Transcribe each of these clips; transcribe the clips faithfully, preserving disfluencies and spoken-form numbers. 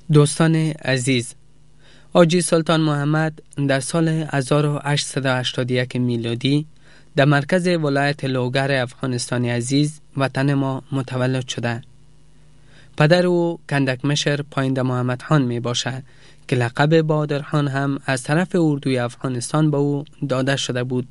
دوستان عزیز، حاجی سلطان محمد در سال هزار و هشتصد و هشتاد و یک میلادی در مرکز ولایت لوگر افغانستان عزیز وطن ما متولد شده. پدر او کندک مشر پاینده محمد خان می باشد که لقب بهادر خان هم از طرف اردوی افغانستان به او داده شده بود.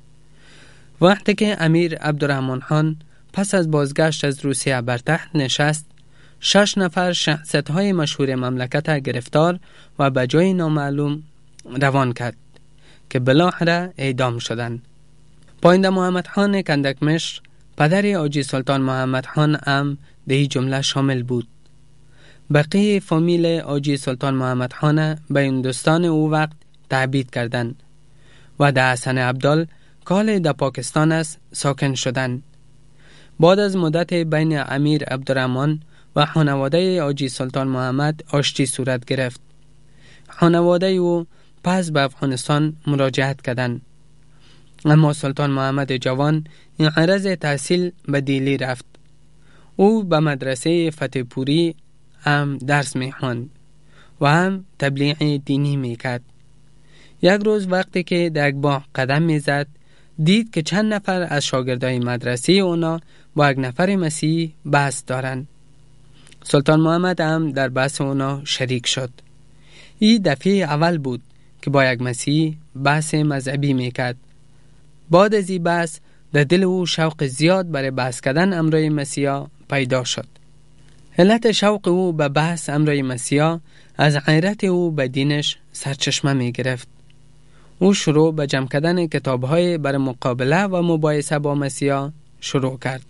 وقتی که امیر عبدالرحمن خان پس از بازگشت از روسیه بر تخت نشست، شش نفر شخصیت‌های مشهور مملکت گرفتار و به جای نامعلوم روان کرد که بالاخره اعدام شدند. پاینده محمد خان کندک مشر پدر حاجی سلطان محمد خان هم در این جمله شامل بود. بقیه فامیل حاجی سلطان محمد خان به هندوستان او وقت تعبید کردند و در حسن عبدال کال در پاکستان است ساکن شدند. بعد از مدت بین امیر عبدالرحمن و خانواده حاجی سلطان محمد آشتی صورت گرفت. خانواده او پس به افغانستان مراجعت کردند، اما سلطان محمد جوان این عرض تحصیل به دیلی رفت. او به مدرسه فتح پوری هم درس می خواند و هم تبلیغ دینی می کرد. یک روز وقتی که در یک باغ قدم می زد، دید که چند نفر از شاگردای مدرسه اونا با یک نفر مسیحی بحث دارند. سلطان محمد هم در بحث اونا شریک شد. این دفعه اول بود که با یک مسیحی بحث مذهبی میکرد. بعد از این بحث در دل او شوق زیاد برای بحث کردن امرای مسیحا پیدا شد. علت شوق او به بحث امرای مسیحا از غیرت او به دینش سرچشمه می گرفت. او شروع به جمع کردن کتاب‌های برای مقابله و مباحثه با مسیحا شروع کرد.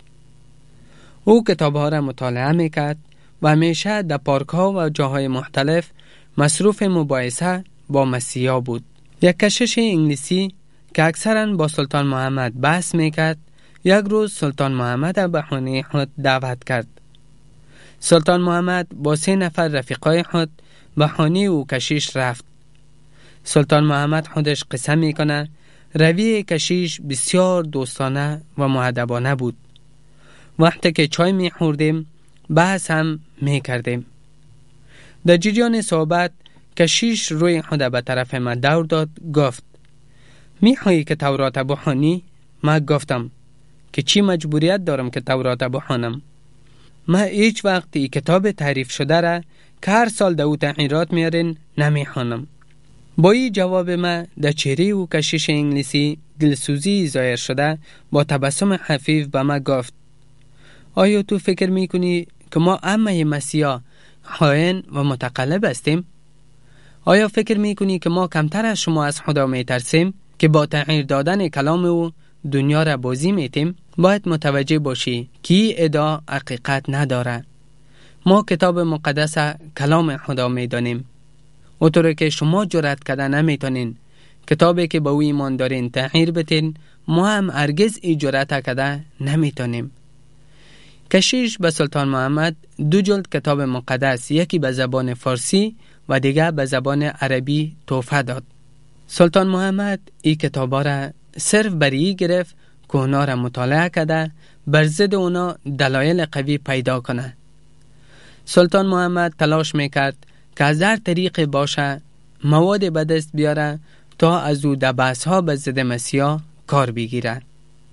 او کتاب‌ها را مطالعه میکرد و همیشه در پارک‌ها و جاهای مختلف مصروف مباحثه با مسیحا بود. یک کشیش انگلیسی که اکثراً با سلطان محمد بحث میکرد، یک روز سلطان محمد به خانه خود دعوت کرد. سلطان محمد با سه نفر رفیقای خود به خانه او کشیش رفت. سلطان محمد خودش قصه میکنه روی کشیش بسیار دوستانه و مؤدبانه بود. وقتی که چای میخوردیم بحث هم میکردیم. در جریان صحبت کشیش روی خود به طرف من دور داد، گفت میخوایی که تورات بخوانی؟ من گفتم که چی مجبوریت دارم که تورات بخوانم؟ من هیچ وقت این کتاب تعریف شده را که هر سال در او تغییرات میارین نمیخوانم. با این جواب من در چهره او کشیش انگلیسی دلسوزی ظاهر شده با تبسم خفیف به من گفت آیا تو فکر میکنی که ما عمه مسیحا خائن و متقلب هستیم؟ آیا فکر میکنی که ما کمتر از شما از خدا میترسیم که با تغییر دادن کلام او دنیا را بازی میتیم؟ باید متوجه باشی که این ادعا حقیقت نداره. ما کتاب مقدس کلام خدا میدانیم. اونطوری که شما جرأت کردن نمیتونین کتابی که به او ایمان دارین تغییر بتین، ما هم هرگز این جرأت کردن نمیتونیم. کشیش به سلطان محمد دو جلد کتاب مقدس، یکی به زبان فارسی و دیگر به زبان عربی تحفه داد. سلطان محمد این کتابا را صرف برای گرفت که اونا را مطالعه کرده بر ضد اونا دلایل قوی پیدا کنه. سلطان محمد تلاش میکرد که از هر طریق باشه مواد به دست بیاره تا از او در بحث ها به ضد مسیحا کار بگیره.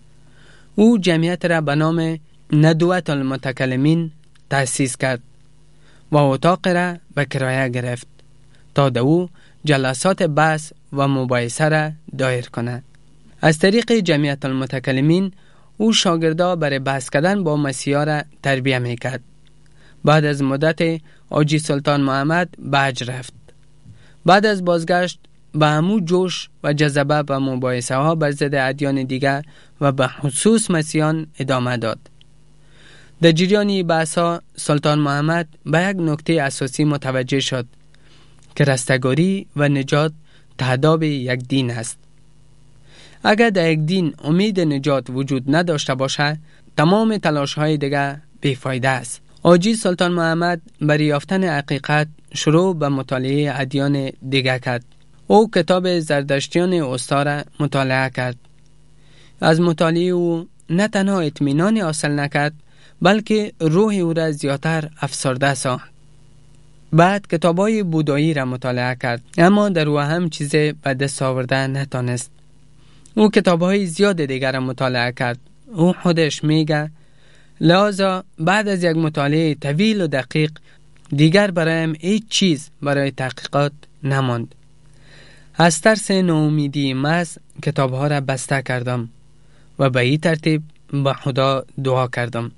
او جمعیت را به نام ندوة المتکلمین تأسیس کرد و اتاق را به کرایه گرفت تا در او جلسات بحث و مباحثه را دایر کنه. از طریق جمعیت المتکلمین او شاگردا برای بحث کردن با مسیحا را تربیه میکرد. بعد از مدت حاجی سلطان محمد به حج رفت. بعد از بازگشت به همو جوش و جذبه و مباحثه ها بر ضد ادیان دیگر و به خصوص مسیحیان ادامه داد. در جریان بحث ها سلطان محمد به یک نکته اساسی متوجه شد که رستگاری و نجات تهداب یک دین است. اگر در یک دین امید نجات وجود نداشته باشه، تمام تلاش های دیگر بیفایده است. حاجی سلطان محمد برای یافتن حقیقت شروع به مطالعه ادیان دیگر کرد. او کتاب زردشتیان اوستا را مطالعه کرد. از مطالعه او نه تنها اطمینان حاصل نکرد، بلکه روح او را زیادتر افسرده ساخت. بعد کتابای بودایی را مطالعه کرد، اما در او هم چیزی به دست آورده نتانست. او کتابهای زیاد دیگر را مطالعه کرد. او خودش میگه لذا بعد از یک مطالعه طویل و دقیق دیگر برایم هیچ چیز برای تحقیقات نماند. از ترس ناامیدی محض کتابها را بسته کردم و به این ترتیب به خدا دعا کردم.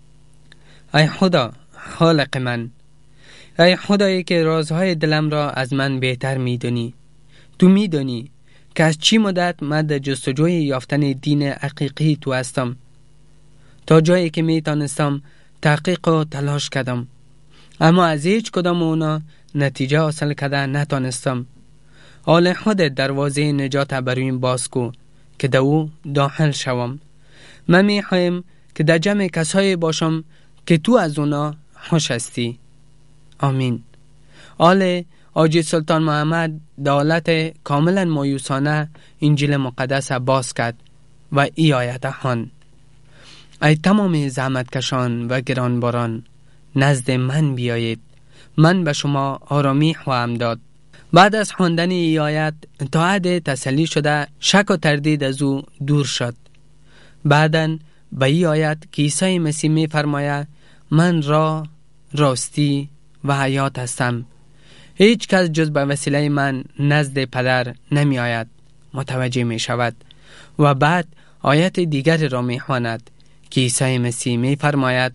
ای خدا خالق من، ای خدایی که رازهای دلم را از من بهتر میدونی. تو میدونی که از چی مدت من در جستجوی یافتن دین حقیقی تو هستم. تا جایی که میتونستم تحقیق و تلاش کردم، اما از هیچ کدام اونا نتیجه حاصل کرده نتونستم. حال خودت دروازه نجات برویم باز کو که در او داخل شوم. من میخوایم که در جمع کسایی باشم که تو از اونا خوش هستی. آمین. آل حاجی سلطان محمد دولت کاملا مایوسانه انجیل مقدس باز کرد و ای آیت خوان: ای تمام زحمت کشان و گرانباران، نزد من بیایید، من به شما آرامی خواهم داد. بعد از خواندن ای آیت تا حد تسلی شده شک و تردید از او دور شد. بعداً به ای آیت که عیسی مسیح می فرماید من راه، راستی و حیات هستم، هیچ کس جز به وسیله من نزد پدر نمی آید، متوجه می شود. و بعد آیت دیگر را می خواند که عیسی مسیح می فرماید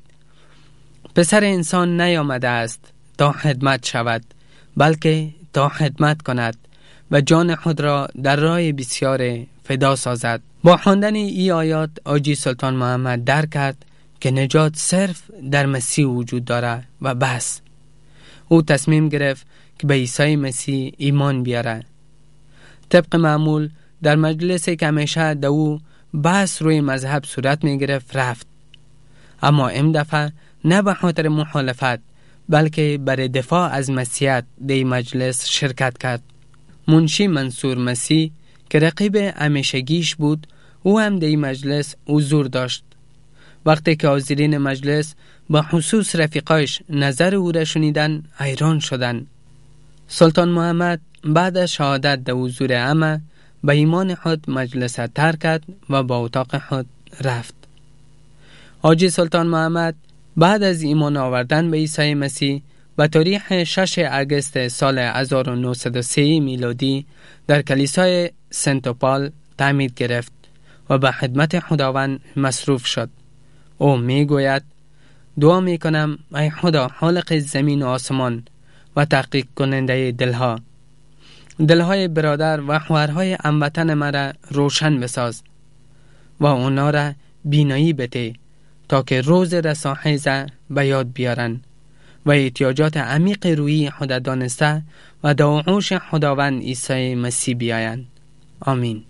پسر انسان نیامده است تا خدمت شود، بلکه تا خدمت کند و جان خود را در راه بسیار فدا سازد. با خواندن این آیات حاجی سلطان محمد درک کرد که نجات صرف در مسیح وجود داره و بس. او تصمیم گرفت که به عیسی مسیح ایمان بیاره. طبق معمول در مجلسی که همیشه در او بحث روی مذهب صورت می گرفت رفت، اما این دفعه نه به خاطر مخالفت بلکه برای دفاع از مسیحیت در مجلس شرکت کرد. منشی منصور مسیح که رقیب همیشگیش بود، او هم در مجلس حضور داشت. وقتی که حاضرین مجلس به خصوص رفیقایش نظر او را شنیدن حیران شدند. سلطان محمد بعد از شهادت در حضور همه به ایمان خود مجلس ترک کرد و به اتاق خود رفت. حاجی سلطان محمد بعد از ایمان آوردن به عیسی مسیح به تاریخ ششم اگست سال هزار و نهصد و سه میلادی در کلیسای سنت پال تعمید گرفت و به خدمت خداوند مصروف شد. او می گوید دعا می کنم ای خدا خالق زمین و آسمان و تحقیق کننده دلها، دلهای برادر و خواهرهای هموطن مرا روشن بساز و اونا را بینایی بده تا که روز رستاخیز به یاد بیارن و احتیاجات عمیق روحی خود دانسته و در آغوش خداوند عیسی مسیح بیاین. آمین.